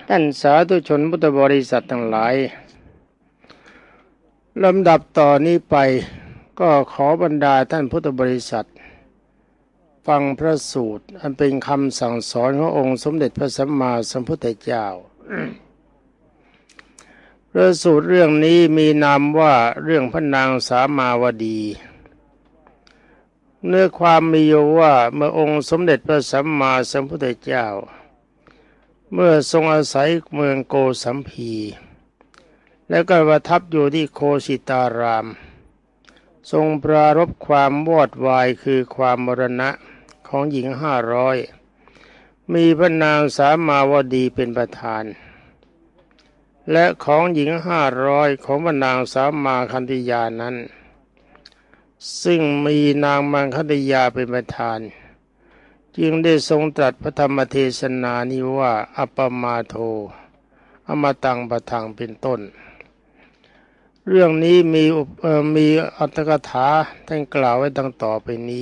ท่านสาธุชนพุทธบริษัททั้งหลายลำดับต่อนี้ไปก็ขอบรรดาท่านพุทธบริษัทฟังพระสูตรอันเป็นคำสั่งสอนขององค์สมเด็จพระสัมมาสัมพุทธเจ้า พระสูตรเรื่องนี้มีนามว่าเรื่องพระนางสามาวดีเนื้อความมีอยู่ว่าเมื่อองค์สมเด็จพระสัมมาสัมพุทธเจ้าเมื่อทรงอาศัยเมืองโกสัมพีแล้วก็ประทับอยู่ที่โคสิตารามทรงปรารภความวอดวายคือความมรณะของหญิง500มีพระนางสามาวดีเป็นประธานและของหญิง500ของพระนางสามาคันธยานั้นซึ่งมีนางมังคธยาเป็นประธานจึงได้ทรงตรัสพระธรรมเทศนานี้ว่าอัปปมาโทอมตังปะทังเป็นต้นเรื่องนี้มีอัตถกถาท่านกล่าวไว้ดังต่อไปนี้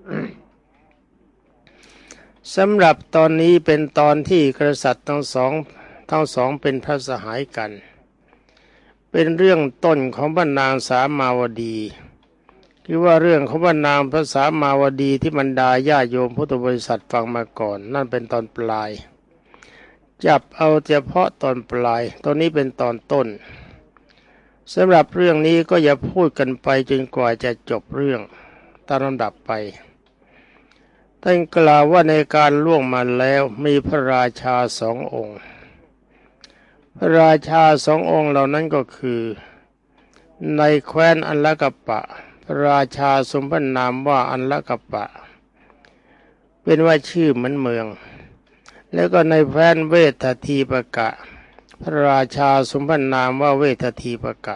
สำหรับตอนนี้เป็นตอนที่กษัตริย์ทั้งสองเป็นพระสหายกันเป็นเรื่องต้นของพระนางสามาวดีคือว่าเรื่องของพระนางพระสามาวดีที่บรรดาญาโยมพุทธบริษัทฟังมาก่อนนั่นเป็นตอนปลายจับเอาเฉพาะตอนปลายตอนนี้เป็นตอนต้นสำหรับเรื่องนี้ก็อย่าพูดกันไปจนกว่าจะจบเรื่องตามลำดับไปท่านกล่าวว่าในการล่วงมาแล้วมีพระราชา2 องค์พระราชา2 องค์เหล่านั้นก็คือในแคว้นอัลลกัปปะพระราชาทรงพระนามว่าอัลลกัปปะเป็นว่าชื่อเหมือนเมืองแล้วก็ในแคว้นเวททีปกะพระราชาทรงพระนามว่าเวททีปกะ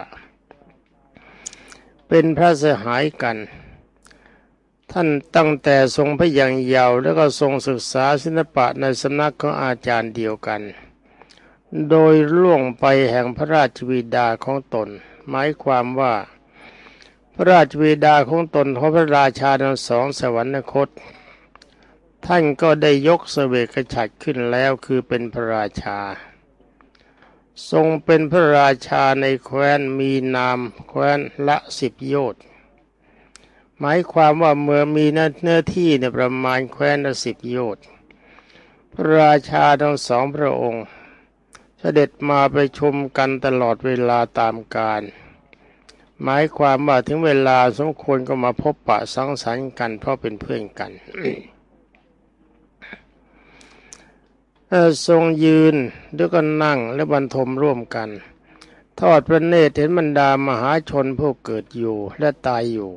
เป็นพระสหายกันท่านตั้งแต่ทรงพระยังเยาว์แล้วก็ทรงศึกษาศิลปะในสำนักของอาจารย์เดียวกันโดยล่วงไปแห่งพระราชบิดาของตนหมายความว่าพระราชบิดาของตนของพระราชาทั้งสองสวรรคตท่านก็ได้ยกเสวกฉัตรขึ้นแล้วคือเป็นพระราชาทรงเป็นพระราชาในแคว้นมีนามแคว้นละ10 โยชน์หมายความว่าเมื่อมีเนื้อที่ในประมาณแคว้นละ10 โยชน์พระราชาทั้งสองพระองค์เสด็จมาประชุมกันตลอดเวลาตามกาลหมายความว่าถึงเวลาสมควรก็มาพบปะสังสรรค์กันเพราะเป็นเพื่อนกัน ทรงยืนแล้วก็นั่งและบรรทมร่วมกันทอดพระเนตรเห็นบรรดามหาชนผู้เกิดอยู่และตายอยู่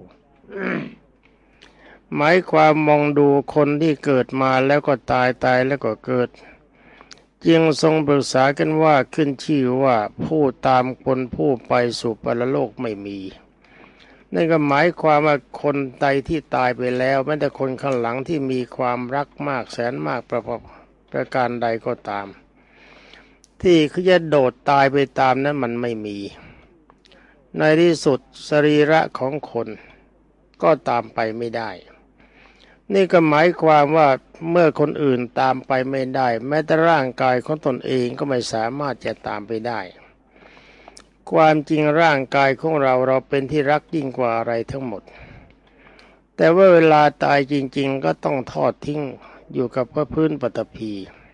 หมายความมองดูคนที่เกิดมาแล้วก็ตายแล้วก็เกิดจึงทรงปรึกษากันว่าขึ้นชื่อว่าผู้ตามคนผู้ไปสู่ปรโลกไม่มีนั่นก็หมายความว่าคนใดที่ตายไปแล้วแม้แต่คนข้างหลังที่มีความรักมากแสนมากประการใดก็ตามที่เขาจะโดดตายไปตามนั้นมันไม่มีในที่สุดสรีระของคนก็ตามไปไม่ได้นี่ก็หมายความว่าเมื่อคนอื่นตามไปไม่ได้แม้แต่ร่างกายของตนเองก็ไม่สามารถจะตามไปได้ความจริงร่างกายของเราเป็นที่รักยิ่งกว่าอะไรทั้งหมดแต่ว่าเวลาตายจริงๆก็ต้องทอดทิ้งอยู่กับพื้นปฐพี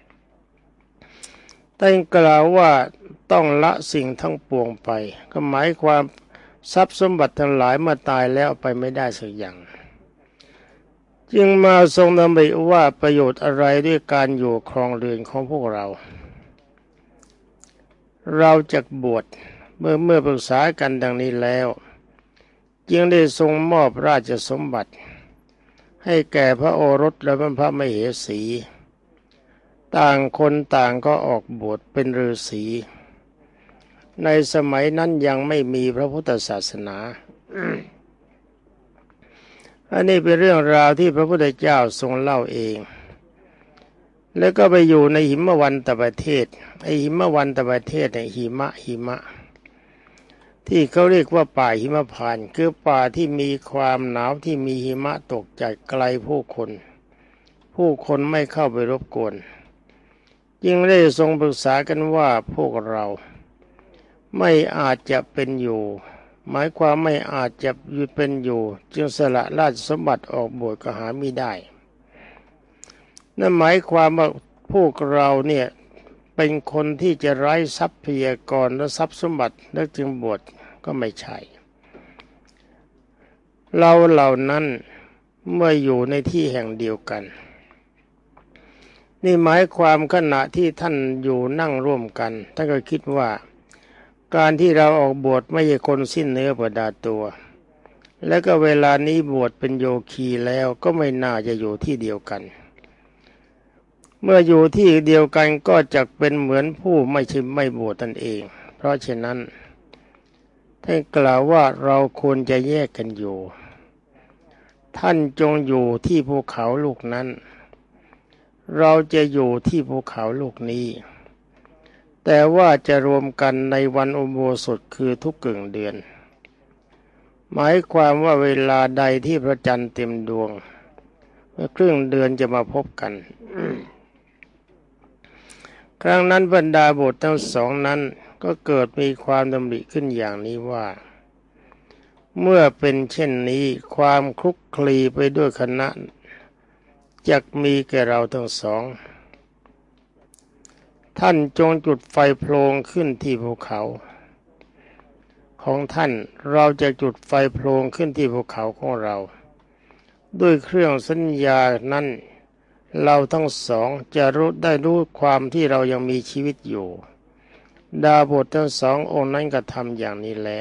แต่กล่าวว่าต้องละสิ่งทั้งปวงไปก็หมายความทรัพย์สมบัติทั้งหลายเมื่อตายแล้วไปไม่ได้สักอย่างจึงมาทรงดำริว่าประโยชน์อะไรด้วยการอยู่ครองเรือนของพวกเราจะบวชเมื่อปรึกษากันดังนี้แล้วจึงได้ทรงมอบราชสมบัติให้แก่พระโอรสและพระมเหสีต่างคนต่างก็ออกบวชเป็นฤาษีในสมัยนั้นยังไม่มีพระพุทธศาสนา อันนี้เป็นเรื่องราวที่พระพุทธเจ้าทรงเล่าเองแล้วก็ไปอยู่ในหิมวันตประเทศไอหิมวันตประเทศเนี่ยหิมะที่เขาเรียกว่าป่าหิมพานต์คือป่าที่มีความหนาวที่มีหิมะตกจากไกลผู้คนไม่เข้าไปรบกวนจึงได้ทรงปรึกษากันว่าพวกเราไม่อาจจะเป็นอยู่หมายความไม่อาจจะอยู่เป็นอยู่จึงสละราชสมบัติออกบวชก็หาไม่ได้นั่นหมายความว่าพวกเราเนี่ยเป็นคนที่จะไร้ทรัพยากรและทรัพย์สมบัติแล้วจึงบวชก็ไม่ใช่เราเหล่านั้นเมื่ออยู่ในที่แห่งเดียวกันนี่หมายความขณะที่ท่านอยู่นั่งร่วมกันท่านก็คิดว่าการที่เราออกบวชไม่ใช่คนสิ้นเนื้อประดาตัวและก็เวลานี้บวชเป็นโยคีแล้วก็ไม่น่าจะอยู่ที่เดียวกันเมื่ออยู่ที่เดียวกันก็จะเป็นเหมือนผู้ไม่บวชนั่นเองเพราะฉะนั้นท่านกล่าวว่าเราควรจะแยกกันอยู่ท่านจงอยู่ที่ภูเขาลูกนั้นเราจะอยู่ที่ภูเขาลูกนี้แต่ว่าจะรวมกันในวันอุโบสถคือทุกกึ่งเดือนหมายความว่าเวลาใดที่พระจันทร์เต็มดวงเมื่อครึ่งเดือนจะมาพบกัน ครั้งนั้นบรรดาบุตรทั้งสองนั้นก็เกิดมีความดำริขึ้นอย่างนี้ว่าเมื่อเป็นเช่นนี้ความคลุกคลีไปด้วยคณะจักมีแก่เราทั้งสองท่านจงจุดไฟโพลงขึ้นที่ภูเขาของท่านเราจะจุดไฟโพลงขึ้นที่ภูเขาของเราด้วยเครื่องสัญญานั้นเราทั้งสองจะรู้ความที่เรายังมีชีวิตอยู่ดาบททั้งสององค์นั้นก็ทำอย่างนี้แล้ว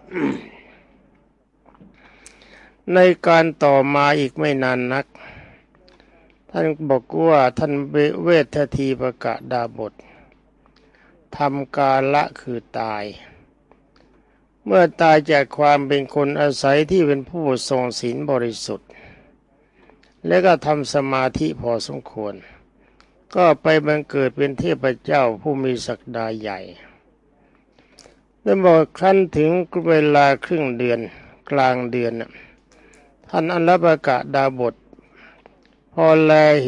ในการต่อมาอีกไม่นานนักท่านบอกว่าท่านเวททีปกะดาบททำกาละคือตายเมื่อตายจากความเป็นคนอาศัยที่เป็นผู้ทรงศีลบริสุทธิ์และก็ทำสมาธิพอสมควรก็ไปบังเกิดเป็นเทพเจ้าผู้มีศักดาใหญ่ได้บอกครั้นถึงเวลาครึ่งเดือนกลางเดือนท่านอัลลปกะดาบทพอ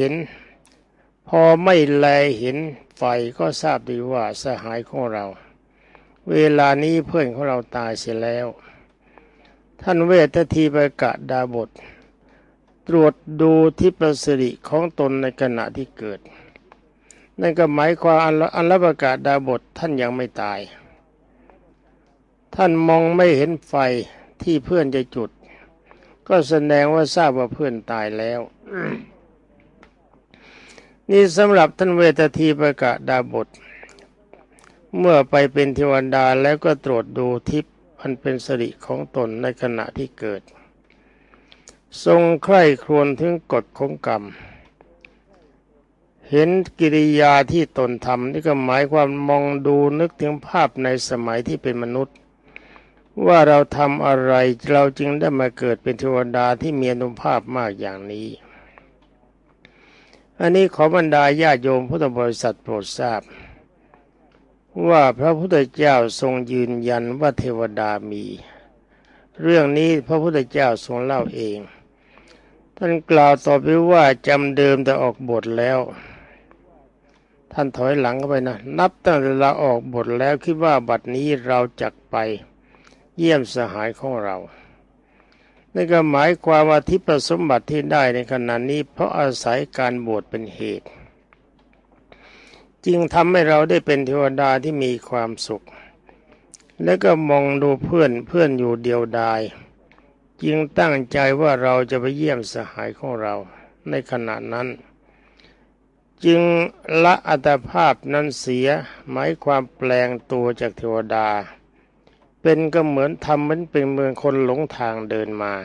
ไม่แลเห็นไฟก็ทราบดีว่าสหายของเราเวลานี้เพื่อนของเราตายเสียแล้วท่านเวททีปกะดาบทตรวจดูทิพสิริของตนในขณะที่เกิดนั่นก็หมายความอัลลปกะดาบทท่านยังไม่ตายท่านมองไม่เห็นไฟที่เพื่อนจะจุดก็แสดงว่าทราบว่าเพื่อนตายแล้ว นี่สำหรับท่านเวททีปกะดาบทเมื่อไปเป็นเทวดาแล้วก็ตรวจดูทิพย์อันเป็นสิริของตนในขณะที่เกิดทรงใคร่ครวญถึงกฎของกรรมเห็นกิริยาที่ตนทำนี่ก็หมายความมองดูนึกถึงภาพในสมัยที่เป็นมนุษย์ว่าเราทำอะไรเราจึงได้มาเกิดเป็นเทวดาที่มีอานุภาพมากอย่างนี้อันนี้ขอบรรดาญาโยมพุทธบริษัทโปรดทราบว่าพระพุทธเจ้าทรงยืนยันว่าเทวดามีเรื่องนี้พระพุทธเจ้าทรงเล่าเองท่านกล่าวต่อไปว่าจำเดิมแต่ออกบทแล้วท่านถอยหลังเข้าไปนะนับตั้งแต่เราออกบทแล้วคิดว่าบัดนี้เราจักไปเยี่ยมสหายของเรานั่นก็หมายความว่าทิพย์สมบัติที่ได้ในขณะนี้เพราะอาศัยการบวชเป็นเหตุจึงทำให้เราได้เป็นเทวดาที่มีความสุขแล้วก็มองดูเพื่อนอยู่เดียวดายจึงตั้งใจว่าเราจะไปเยี่ยมสหายของเราในขณะนั้นจึงละอัตภาพนั้นเสียหมายความแปลงตัวจากเทวดาเป็นก็เหมือนทำเหมือนเป็นเมืองคนหลงทางเดินมา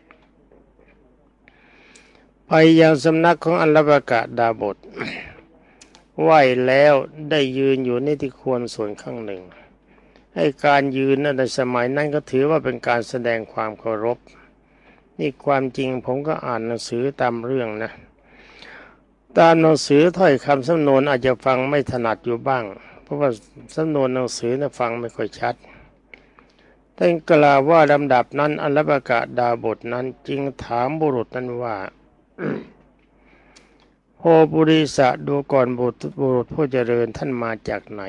ไปยังสำนักของอัลลปกะดาบทไหว้แล้วได้ยืนอยู่ในที่ควรส่วนข้างหนึ่งให้การยืนในสมัยนั้นก็ถือว่าเป็นการแสดงความเคารพนี่ความจริงผมก็อ่านหนังสือตามเรื่องนะตามหนังสือถ้อยคำสำนวนอาจจะฟังไม่ถนัดอยู่บ้างเพราะว่าสำนวนหนังสือนะฟังไม่ค่อยชัดท่านกล่าวว่าลำดับนั้นอัลลปกะดาบทนั้นจึงถามบุรุษนั้นว่าโพปุริสะดูก่อนบุรุษผู้เจริญท่านมาจากไหน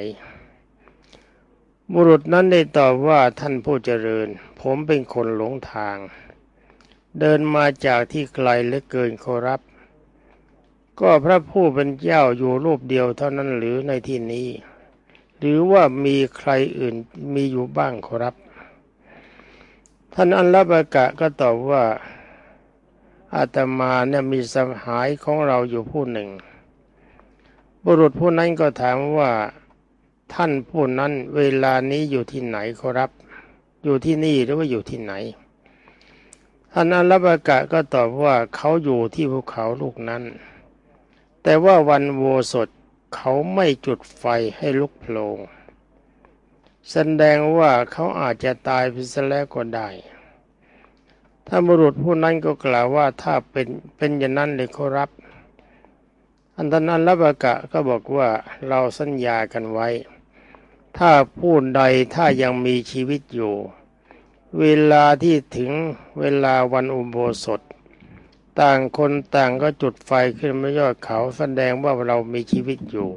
บุรุษนั้นได้ตอบว่าท่านผู้เจริญผมเป็นคนหลงทางเดินมาจากที่ไกลเหลือเกินขอรับก็พระผู้เป็นเจ้าอยู่รูปเดียวเท่านั้นหรือในที่นี้หรือว่ามีใครอื่นมีอยู่บ้างขอรับท่านอัลลบากะก็ตอบว่าอาตมาเนี่ยมีสหายของเราอยู่ผู้หนึ่งบุรุษผู้นั้นก็ถามว่าท่านผู้นั้นเวลานี้อยู่ที่ไหนขอรับอยู่ที่นี่หรือว่าอยู่ที่ไหนท่านอัลลบากะก็ตอบว่าเขาอยู่ที่ภูเขาลูกนั้นแต่ว่าวันโวสถเขาไม่จุดไฟให้ลุกโผล่แสดงว่าเขาอาจจะตายไปซะแล้วก็ได้ถ้าบุรุษผู้นั้นก็กล่าวว่าถ้าเป็นอย่างนั้นเลยขอรับท่านอัลลบากะก็บอกว่าเราสัญญากันไว้ถ้าผู้ใดถ้ายังมีชีวิตอยู่เวลาที่ถึงเวลาวันอุโบสถต่างคนต่างก็จุดไฟขึ้นบนยอดเขาแสดงว่าเรามีชีวิตอยู่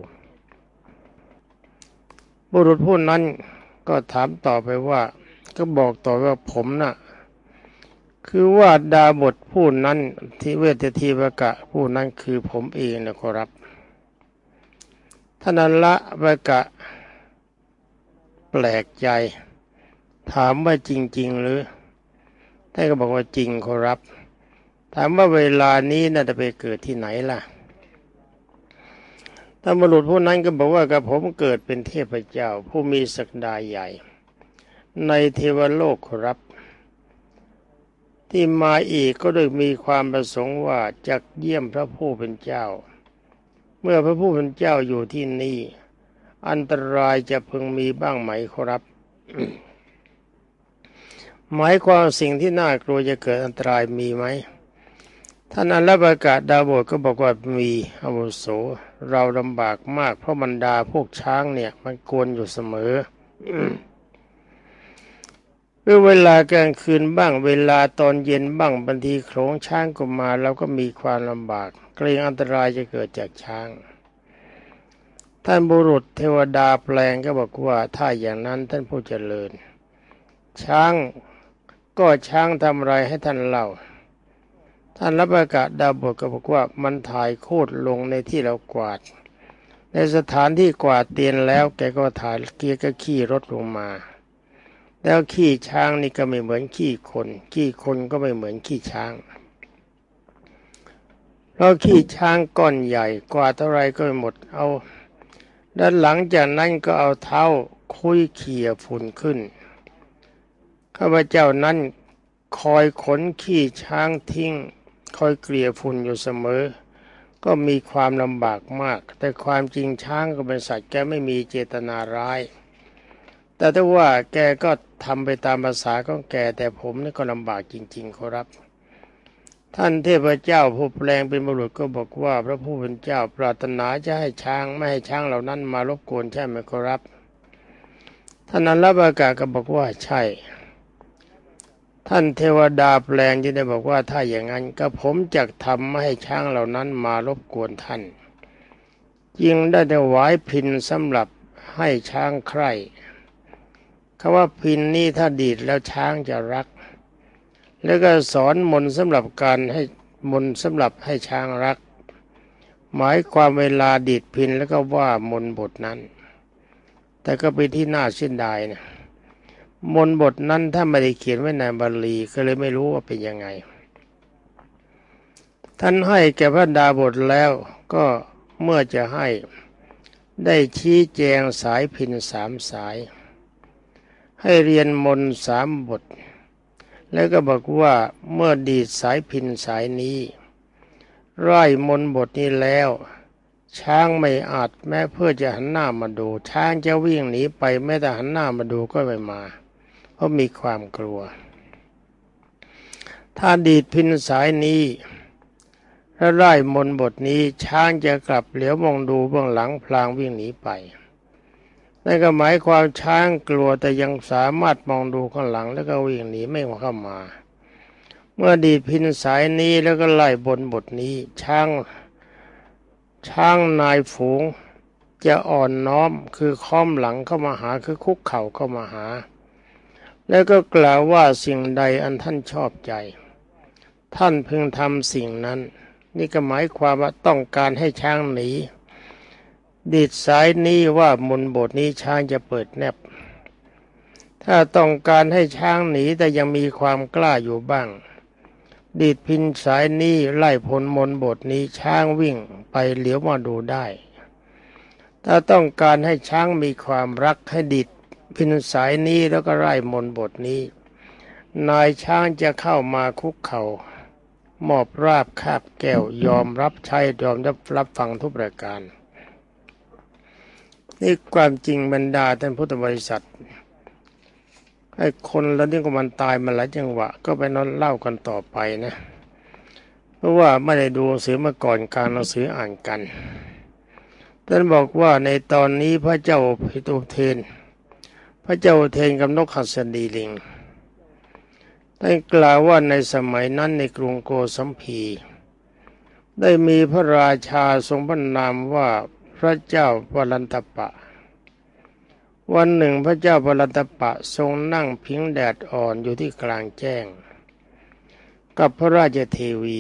บุรุษผู้นั้นก็ถามต่อไปว่าก็บอกต่อว่าผมน่ะคือว่าดาบทผู้นั้นที่เวททีปกะผู้นั้นคือผมเองนะขอรับท่านอัลละปกะแปลกใจถามว่าจริงๆหรือท่านก็บอกว่าจริงขอรับถามว่าเวลานี้น่าจะไปเกิดที่ไหนล่ะท่านบุรุษผู้นั้นก็บอกว่ากับผมเกิดเป็นเทพเจ้าผู้มีศักดาใหญ่ในเทวโลกขอรับที่มาอีกก็โดยมีความประสงค์ว่าจะเยี่ยมพระผู้เป็นเจ้าเมื่อพระผู้เป็นเจ้าอยู่ที่นี่อันตรายจะพึงมีบ้างไหมขอรับ หมายความสิ่งที่น่ากลัวจะเกิดอันตรายมีไหมท่านอัลลบากะดาบทก็บอกว่ามีอาวุโสเราลำบากมากเพราะบรรดาพวกช้างเนี่ยมันกวนอยู่เสมอ เมื่อเวลากลางคืนบ้างเวลาตอนเย็นบ้างบางทีโขลงช้างก็มาเราก็มีความลำบากเกรงอันตรายจะเกิดจากช้างท่านบุรุษเทวดาแปลงก็บอกว่าถ้าอย่างนั้นท่านผู้เจริญช้างก็ช้างทำอะไรให้ท่านเล่าท่านรับประกาศดาบทก็บอกว่ามันถ่ายโคตรลงในที่เรากวาดในสถานที่กวาดเตียนแล้วแกก็ถ่ายเกียร์ก็ขี่รถลงมาแล้วขี้ช้างนี่ก็ไม่เหมือนขี้คนก็ไม่เหมือนขี้ช้างเพราะขี้ช้างก้อนใหญ่กว่าเท่าไรก็ไม่หมดเอาด้านหลังจากนั้นก็เอาเท้าคุยเขี่ยฝุ่นขึ้นข้าพเจ้านั้นคอยขนขี้ช้างทิ้งคอยเกลี่ยฝุ่นอยู่เสมอก็มีความลำบากมากแต่ความจริงช้างก็เป็นสัตว์แกไม่มีเจตนาร้ายแต่ถ้าว่าแกก็ทำไปตามภาษาของแกแต่ผมนี่ก็ลำบากจริงๆขอรับท่านเทพเจ้าผู้แปลงเป็นบุรุษก็บอกว่าพระผู้เป็นเจ้าปรารถนาจะให้ช้างไม่ให้ช้างเหล่านั้นมารบกวนใช่ไหมขอรับท่านอัลลบากะก็บอกว่าใช่ท่านเทวดาแปลงที่ได้บอกว่าถ้าอย่างนั้นก็ผมจะทำไม่ให้ช้างเหล่านั้นมารบกวนท่านจึงได้ถวายพิณสำหรับให้ช้างใคร่คำว่าพิณนี้ถ้าดีดแล้วช้างจะรักแล้วก็สอนมนต์สำหรับการให้มนต์สำหรับให้ช้างรักหมายความเวลาดีดพิณแล้วก็ว่ามนต์บทนั้นแต่ก็เป็นที่น่าเสียดายนะมนต์บทนั้นถ้าไม่ได้เขียนไว้ในบาลีก็เลยไม่รู้ว่าเป็นยังไงท่านให้แก่พระดาบทแล้วก็เมื่อจะให้ได้ชี้แจงสายพิณ3 สายให้เรียนมนต์3 บทแล้วก็บอกว่าเมื่อดีดสายพิณสายนี้ไร้มนต์บทนี้แล้วช้างไม่อาจแม้เพื่อจะหันหน้ามาดูช้างจะวิ่งหนีไปแม้แต่หันหน้ามาดูก็ไม่มาเพราะมีความกลัวถ้าดีดพิณสายนี้และไร้มนต์บทนี้ช้างจะกลับเหลียวมองดูเบื้องหลังพลางวิ่งหนีไปนั่นก็หมายความช้างกลัวแต่ยังสามารถมองดูข้างหลังแล้วก็วิ่งหนีไม่เข้ามาเมื่อดีดพิณสายนี้แล้วก็ไล่บทนี้ช้างช้างนายฝูงจะอ่อนน้อมคือค้อมหลังเข้ามาหาคือคุกเข่าเข้ามาหาแล้วก็กล่าวว่าสิ่งใดอันท่านชอบใจท่านพึงทำสิ่งนั้นนี่ก็หมายความว่าต้องการให้ช้างหนีดีดสายนี้ว่ามนต์บทนี้ช้างจะเปิดแนบถ้าต้องการให้ช้างหนีแต่ยังมีความกล้าอยู่บ้างดีดพินสายนี้ไล่พ้นมนต์บทนี้ช้างวิ่งไปเหลียวมาดูได้ถ้าต้องการให้ช้างมีความรักให้ดีดพินสายนี้แล้วก็ไล่มนต์บทนี้นายช้างจะเข้ามาคุกเข่ามอบราบคาบแก้วยอมรับใช้ยอมรับฟังทุกประการนี่ความจริงบรรดาท่านพุทธบริษัทไอ้คนแล้วนี่ก็มันตายมาหลายจังหวะก็ไปนอนเล่ากันต่อไปนะเพราะว่าไม่ได้ดูหนังสือมาก่อนการหนังสืออ่านกันท่านบอกว่าในตอนนี้พระเจ้าพิทูเทนพระเจ้าเทนกับนกหัสดีลิงได้กล่าวว่าในสมัยนั้นในกรุงโกสัมพีได้มีพระราชาทรงพระนามว่าพระเจ้าวรันตปะวันหนึ่งพระเจ้าวรันตปะทรงนั่งพิงแดดอ่อนอยู่ที่กลางแจ้งกับพระราชเทวี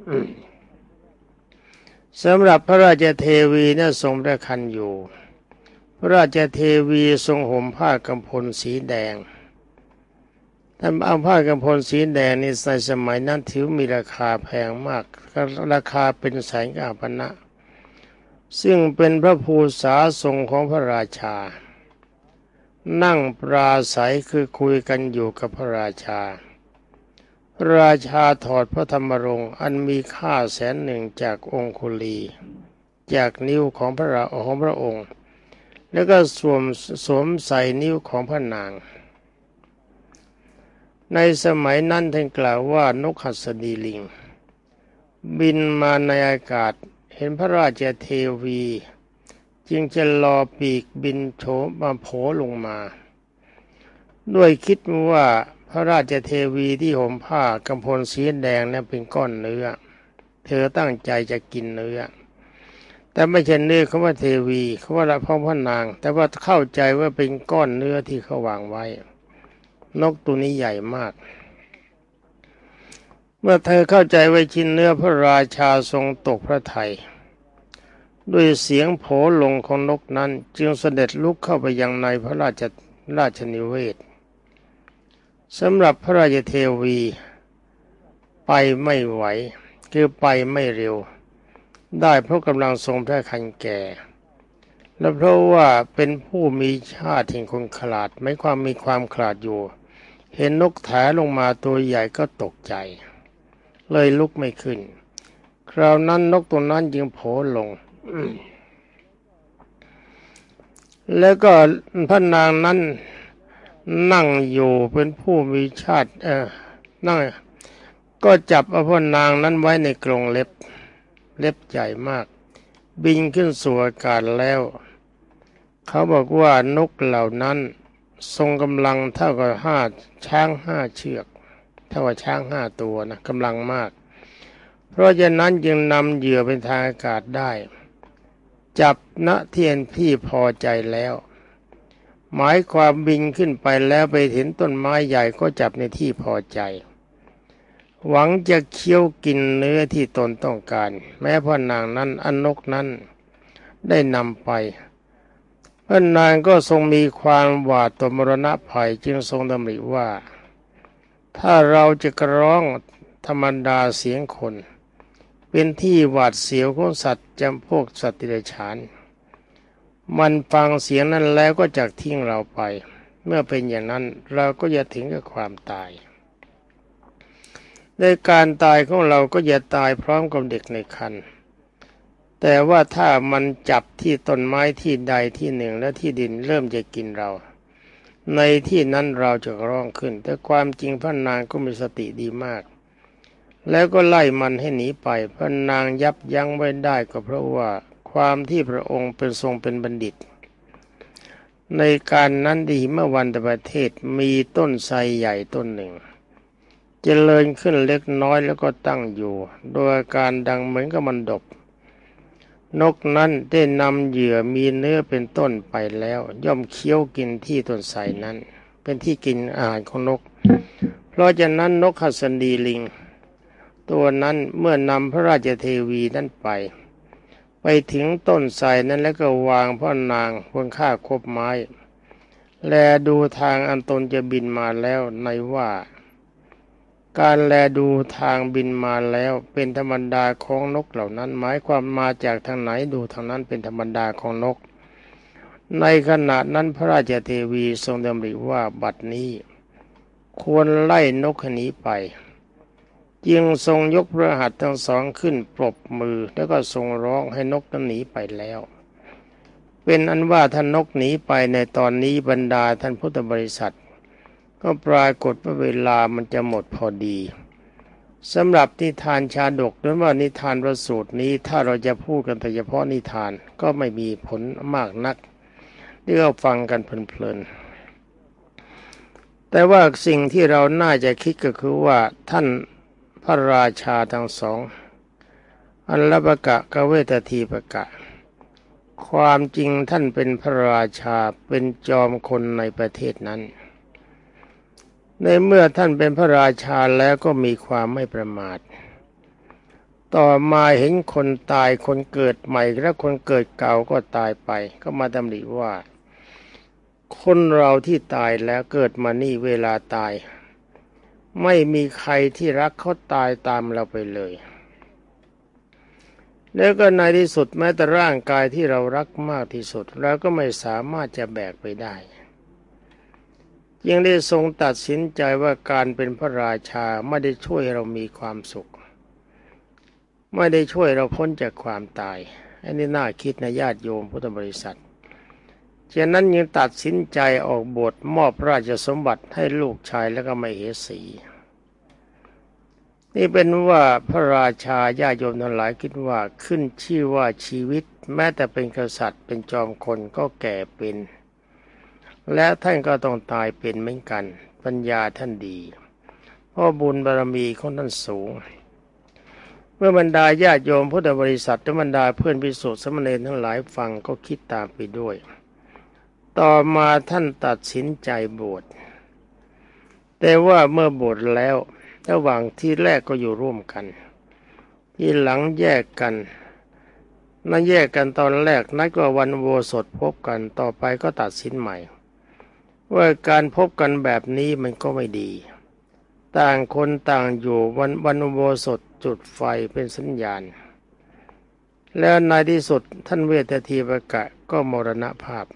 สำหรับพระราชเทวีเนี่ยทรงพระคันอยู่พระราชเทวีทรงห่มผ้ากำพลสีแดงท่านเอาผ้ากำพลสีแดงนี่ในสมัยนั้นถือมีราคาแพงมากราคาเป็นแสนกาพนะซึ่งเป็นพระภูษาทรงของพระราชานั่งปราศัยคือคุยกันอยู่กับพระราชาพระราชาถอดพระธรรมรงค์อันมีค่า100,000จากองคุลีจากนิ้วของพระองค์แล้วก็สวมใส่นิ้วของพระนางในสมัยนั้นท่านกล่าวว่านกหัสดีลิงบินมาในอากาศเห็นพระราชเทวีจึงจะรอปีกบินโฉมมาโผล่ลงมาด้วยคิดว่าพระราชเทวีที่ห่มผ้ากำพลสีแดงนั้นเป็นก้อนเนื้อเธอตั้งใจจะกินเนื้อแต่ไม่ใช่เนื้อเขาว่าเทวีเขาว่าพ่อพระนางแต่ว่าเข้าใจว่าเป็นก้อนเนื้อที่เขาวางไว้นกตัวนี้ใหญ่มากเมื่อเธอเข้าใจไว้ชิ้นเนื้อพระราชาทรงตกพระทัยด้วยเสียงโผลงของนกนั้นจึงเสด็จลุกเข้าไปยังในพระราชนิเวศสำหรับพระราชเทวีไปไม่ไหวคือไปไม่เร็วได้เพราะกำลังทรงพระคันแก่และเพราะว่าเป็นผู้มีชาติแห่งคนขลาดไม่ความมีความขลาดอยู่เห็นนกแถลงมาตัวใหญ่ก็ตกใจเลยลุกไม่ขึ้นคราวนั้นนกตัวนั้นจึงโผล่ลงแล้วก็พระนางนั้นนั่งอยู่เป็นผู้มีชาตินั่งก็จับเอาพระนางนั้นไว้ในกรงเล็บใหญ่มากบินขึ้นสู่อากาศแล้วเขาบอกว่านกเหล่านั้นทรงกำลังเท่ากับช้าง5 เชือกเท่ากับช้าง5 ตัวนะกำลังมากเพราะฉะนั้นจึงนำเหยื่อเป็นทางอากาศได้จับณที่พี่พอใจแล้วหมายความบินขึ้นไปแล้วไปเห็นต้นไม้ใหญ่ก็จับในที่พอใจหวังจะเคี้ยวกินเนื้อที่ตนต้องการแม้พ่อนางนั้นนกนั้นได้นำไปพ่อนางก็ทรงมีความหวาดต่อมรณะภัยจึงทรงดำริว่าถ้าเราจะกร้องธรรมดาเสียงคนเป็นที่หวาดเสียวของสัตว์จำพวกสัตว์เดรัจฉานมันฟังเสียงนั้นแล้วก็จะทิ้งเราไปเมื่อเป็นอย่างนั้นเราก็จะถึงกับความตายในการตายของเราก็จะตายพร้อมกับเด็กในครรภ์แต่ว่าถ้ามันจับที่ต้นไม้ที่ใดที่หนึ่งและที่ดินเริ่มจะกินเราในที่นั้นเราจะร้องขึ้นแต่ความจริงพระนางก็มีสติดีมากแล้วก็ไล่มันให้หนีไปพระนางยับยั้งไว้ได้ก็เพราะว่าความที่พระองค์เป็นทรงเป็นบัณฑิตในการนั้นที่หิมวันตประเทศมีต้นไทรใหญ่ต้นหนึ่งเจริญขึ้นเล็กน้อยแล้วก็ตั้งอยู่โดยอาการดังเหมือนกับมันดบนกนั้นได้นำเหยื่อมีเนื้อเป็นต้นไปแล้วย่อมเคี้ยวกินที่ต้นไทรนั้นเป็นที่กินอาหารของนกเพราะฉะนั้นนกหัสดีลิงตัวนั้นเมื่อนำพระราชเทวีนั้นไปถึงต้นไทรนั้นแล้วก็วางพระนางบนข้าคบไม้แลดูทางอันตนจะบินมาแล้วในว่าการแลดูทางบินมาแล้วเป็นธรรมดาของนกเหล่านั้นหมายความมาจากทางไหนดูทางนั้นเป็นธรรมดาของนกในขณะนั้นพระราชเทวีทรงดำริว่าบัดนี้ควรไล่นกหนีไปจึงทรงยกพระหัตถ์ทั้งสองขึ้นปรบมือแล้วก็ทรงร้องให้นกนั้นหนีไปแล้วเป็นอันว่าท่านนกหนีไปในตอนนี้บรรดาท่านพุทธบริษัทก็ปรากฏว่าเวลามันจะหมดพอดีสำหรับนิทานชาดกหรือว่านิทานประสูตรนี้ถ้าเราจะพูดกันแต่เฉพาะนิทานก็ไม่มีผลมากนักที่เราฟังกันเพลินๆแต่ว่าสิ่งที่เราน่าจะคิดก็คือว่าท่านพระราชาทั้งสองอัลลปกะกเวททีปกะความจริงท่านเป็นพระราชาเป็นจอมคนในประเทศนั้นในเมื่อท่านเป็นพระราชาแล้วก็มีความไม่ประมาทต่อมาเห็นคนตายคนเกิดใหม่และคนเกิดเก่าก็ตายไปก็มาดำริว่าคนเราที่ตายแล้วเกิดมานี่เวลาตายไม่มีใครที่รักเขาตายตามเราไปเลยแล้วก็ในที่สุดแม้แต่ร่างกายที่เรารักมากที่สุดเราก็ไม่สามารถจะแบกไปได้ยังได้ทรงตัดสินใจว่าการเป็นพระราชาไม่ได้ช่วยเรามีความสุขไม่ได้ช่วยเราพ้นจากความตายอันนี้น่าคิดนะญาติโยมพุทธบริษัทฉะนั้นยังตัดสินใจออกบทมอบราชสมบัติให้ลูกชายแล้วก็มเหสีนี่เป็นว่าพระราชาญาติโยมทั้งหลายคิดว่าขึ้นชื่อว่าชีวิตแม้แต่เป็นกษัตริย์เป็นจอมคนก็แก่เป็นและท่านก็ต้องตายเป็นเหมือนกันปัญญาท่านดีเพราะบุญบารมีของท่านสูงเมื่อบรรดาญาติโยมพุทธบริษัทและบรรดาเพื่อนภิกษุสามเณรทั้งหลายฟังก็คิดตามไปด้วยต่อมาท่านตัดสินใจบวชแต่ว่าเมื่อบวชแล้วระหว่างที่แรกก็อยู่ร่วมกันที่หลังแยกกันนั่นแยกกันตอนแรกนัดก็วันอุโบสถพบกันต่อไปก็ตัดสินใหม่ว่าการพบกันแบบนี้มันก็ไม่ดีต่างคนต่างอยู่วันอุโบสถจุดไฟเป็นสัญญาณแล้วในที่สุดท่านเวททีปกะก็มรณภาพ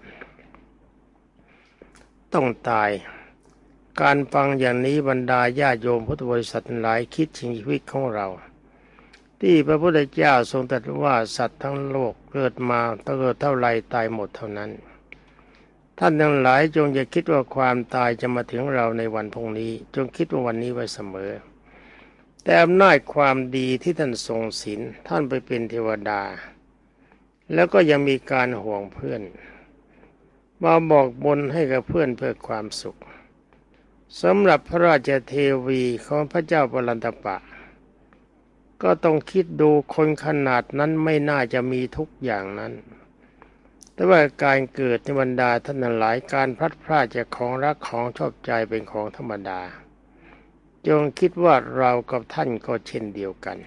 ต้องตายการฟังอย่างนี้บรรดาญาโยมพุทธบริษัทหลายคิดถึงชีวิตของเราที่พระพุทธเจ้าทรงตรัสว่าสัตว์ทั้งโลกเกิดมาเกิดเท่าไรตายหมดเท่านั้นท่านทั้งหลายจงอย่าคิดว่าความตายจะมาถึงเราในวันพรุ่งนี้จงคิดว่าวันนี้ไว้เสมอแต่อำนาจความดีที่ท่านทรงศีลท่านไปเป็นเทวดาแล้วก็ยังมีการห่วงเพื่อนมาบอกบนให้กับเพื่อนเพื่อความสุขสำหรับพระราชเทวีของพระเจ้าปรันตปะก็ต้องคิดดูคนขนาดนั้นไม่น่าจะมีทุกอย่างนั้นแต่ว่าการเกิดในบรรดาท่านหลายการพลัดพรากจากของรักของชอบใจเป็นของธรรมดาจงคิดว่าเรากับท่านก็เช่นเดียวกัน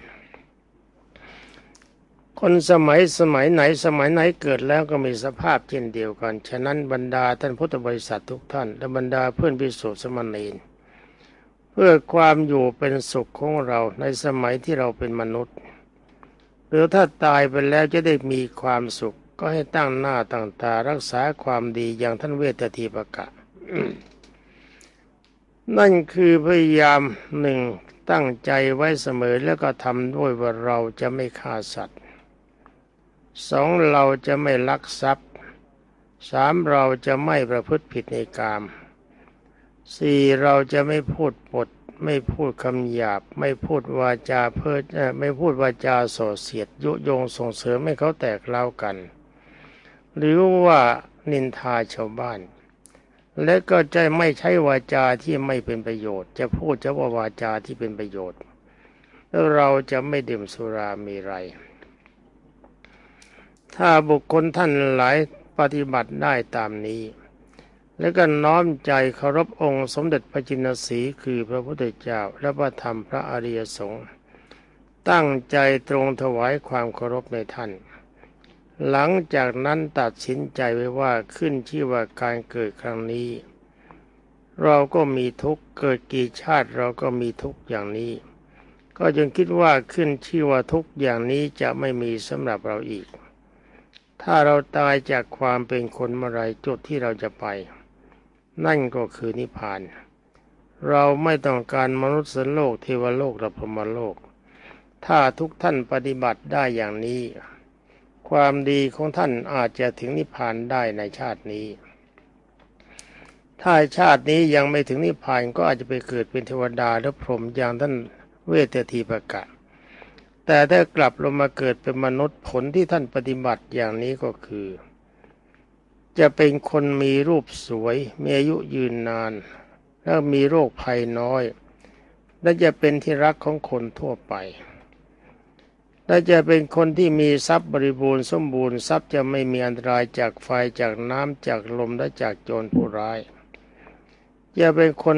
คนสมัยไหนเกิดแล้วก็มีสภาพเช่นเดียวกันฉะนั้นบรรดาท่านพุทธบริษัททุกท่านและบรรดาเพื่อนภิกษุสามเณรเพื่อความอยู่เป็นสุขของเราในสมัยที่เราเป็นมนุษย์หรือถ้าตายไปแล้วจะได้มีความสุขก็ให้ตั้งหน้าตั้งตารักษาความดีอย่างท่านเวททีปกะ นั่นคือพยายามหนึ่งตั้งใจไว้เสมอแล้วก็ทำด้วยว่าเราจะไม่ฆ่าสัตว์สองเราจะไม่ลักทรัพย์สามเราจะไม่ประพฤติผิดในกามสี่เราจะไม่พูดปดไม่พูดคำหยาบไม่พูดวาจาเพ้อไม่พูดวาจาส่อเสียดยุยงส่งเสริมให้เขาแตกเล้ากันหรือว่านินทาชาวบ้านและก็จะไม่ใช้วาจาที่ไม่เป็นประโยชน์จะพูดเฉพาะวาจาที่เป็นประโยชน์แล้วเราจะไม่ดื่มสุรามีไรถ้าบุคคลท่านหลายปฏิบัติได้ตามนี้แล้วก็น้อมใจเคารพองค์สมเด็จพระจินสีห์คือพระพุทธเจ้าและพระธรรมพระอริยสงฆ์ตั้งใจตรงถวายความเคารพในท่านหลังจากนั้นตัดสินใจไว้ว่าขึ้นชื่อว่าการเกิดครั้งนี้เราก็มีทุกข์เกิดกี่ชาติเราก็มีทุกข์อย่างนี้ก็จึงคิดว่าขึ้นชื่อว่าทุกข์อย่างนี้จะไม่มีสำหรับเราอีกถ้าเราตายจากความเป็นคนเมื่อไรจุดที่เราจะไปนั่นก็คือนิพพานเราไม่ต้องการมนุษย์โลกเทวโลกและพรหมโลกถ้าทุกท่านปฏิบัติได้อย่างนี้ความดีของท่านอาจจะถึงนิพพานได้ในชาตินี้ถ้าชาตินี้ยังไม่ถึงนิพพานก็อาจจะไปเกิดเป็นเทวดาหรือพรหมอย่างท่านเวททีปกะแต่ถ้ากลับลงมาเกิดเป็นมนุษย์ผลที่ท่านปฏิบัติอย่างนี้ก็คือจะเป็นคนมีรูปสวยมีอายุยืนนานและมีโรคภัยน้อยและจะเป็นที่รักของคนทั่วไปและจะเป็นคนที่มีทรัพย์บริบูรณ์สมบูรณ์ทรัพย์จะไม่มีอันตรายจากไฟจากน้ำจากลมและจากโจรผู้ร้ายจะเป็นคน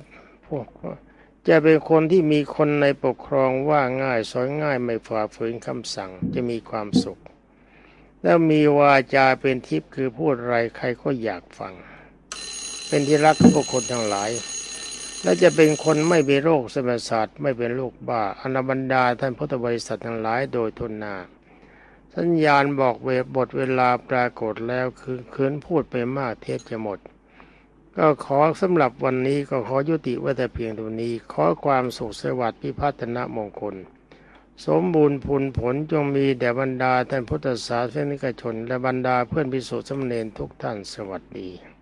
ที่มีคนในปกครองว่าง่ายสอนง่ายไม่ฝ่าฝืนคำสั่งจะมีความสุขแล้วมีวาจาเป็นทิพย์คือพูดอะไรใครก็อยากฟังเป็นที่รักของบุคคลทั้งหลายและจะเป็นคนไม่มีโรคประสาทไม่เป็นโรคบ้าอนาบรรดาท่านพุทธบริษัททั้งหลายโดยทุนนาสัญญาณบอกบทเวลาปรากฏแล้วคือคืนพูดไปมากเทศจะหมดก็ขอสำหรับวันนี้ก็ขอยุติไว้แต่เพียงเท่านี้ขอความสุขสวัสดิ์พิพัฒนมงคลสมบูรณ์ผลจงมีแด่บรรดาท่านพุทธศาสนิกชนและบรรดาเพื่อนภิกษุสามเณรทุกท่านสวัสดี